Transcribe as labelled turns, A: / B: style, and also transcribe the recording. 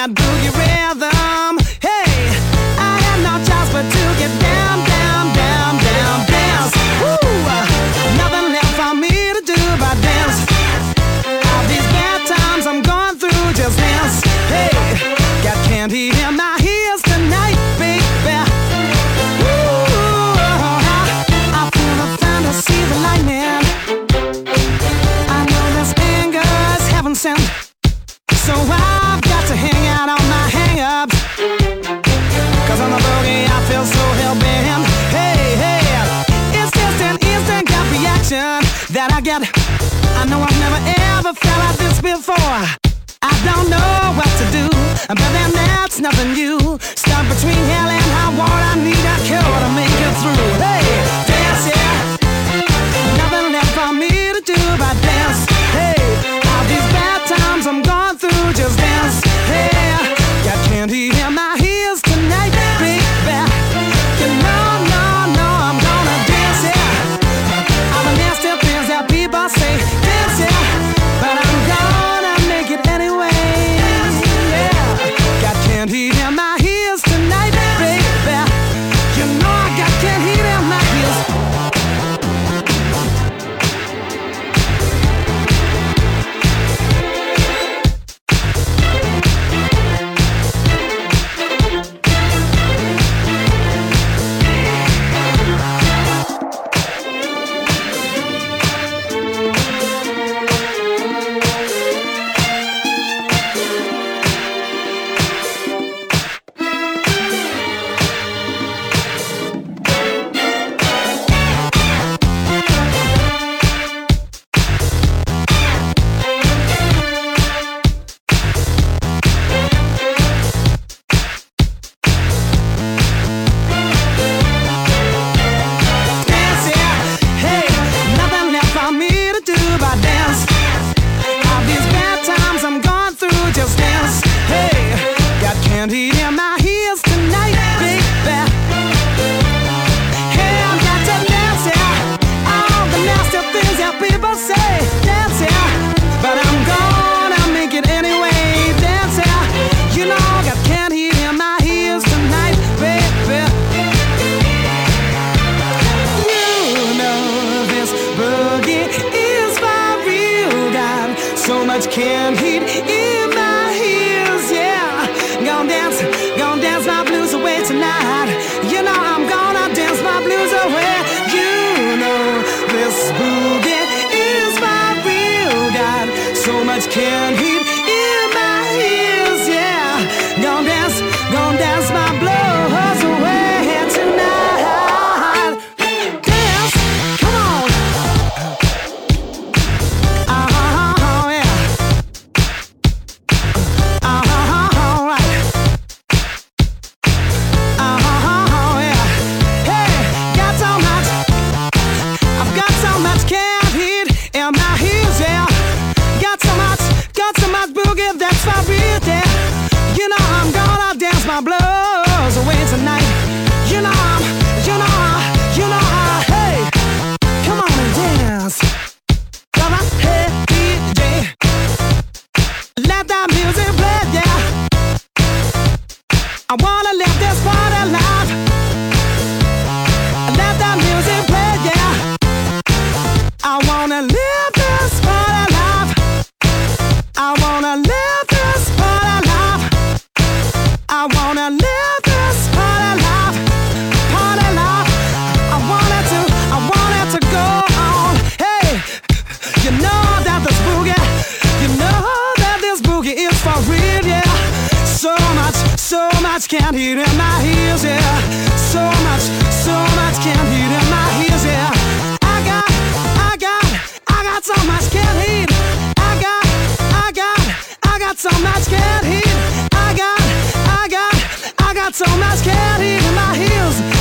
A: that boogie rhythm. Hey, I had no choice but to get down, down, down, down, dance. Woo! Nothing left for me to do but dance. All these bad times I'm going through, just dance. Hey, got candy in my ears tonight, baby. Ooh, I feel the thunder, see the lightning. I know this anger is heaven sent, so I've got to hang out on my hang-ups. 'Cause on the boogie I feel so hell-bent. Hey, hey, it's just an instant gut reaction that I get. I know I've never ever felt like this before. I don't know what to do, but then that's nothing new. Stuck between hell and high water, I need a cure to make it through. Hey, dance, yeah. Nothing left for me to do but dance. Hey, all these bad times I'm going through, just dance. Hey, got candy in my ears tonight, baby. You know, no, no, I'm gonna dance, yeah. All the nasty things that people say, dance, yeah. But I'm gonna make it anyway, yeah. Got candy in my ears tonight, baby. You know I got candy in my ears. Candy in my ears tonight, baby. Hey, I've got to dance, yeah. All the nasty things that people say, dance, yeah. But I'm gonna make it anyway, dance, yeah. You know I got candy in my ears tonight, baby. You know this boogie is for real, got so much candy in my ears, yeah. Gonna dance my blues away tonight. You know I'm gonna dance my blues away. You know this boogie is for real, got so much candy in my ears, yeah. Gonna dance my blues away tonight. Dance, come on. Yeah. My blues away tonight. You know, hey, come on and dance. Come on, hey, DJ, let that music play, yeah. I wanna live this party alive. Let that music play, yeah. I wanna live this party alive. I wanna live this party alive. I wanna live this party life, party life. I want it to go on. Hey, you know that this boogie is for real, yeah. So much candy in my ears, yeah. So much candy in my ears, yeah. I got so much candy. I got so much candy. I got so much candy in my heels.